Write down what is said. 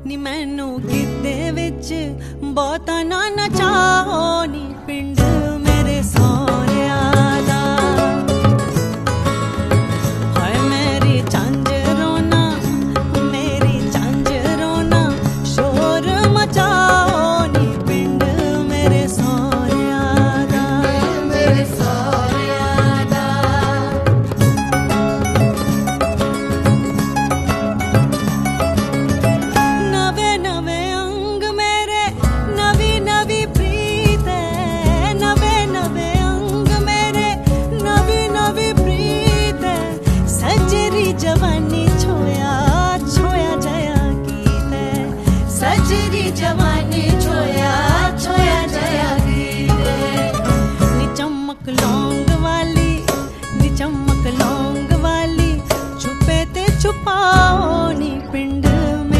नी मैनू गिद्धे विच बहुता ना नचाओ नी पिंड मेरे सौहरिया दा। हाय मेरी झांजरों ना शोर मचाओ नी पिंड मेरे सौहरिया दा। मेरे सौहरिया दा नवे नवे अंग मेरे नवी नवी प्रीत है। नवे नवे अंग मेरे नवी नवी प्रीत है। सजरी जवानी छोया छोया जया गीत है। सजरी जवानी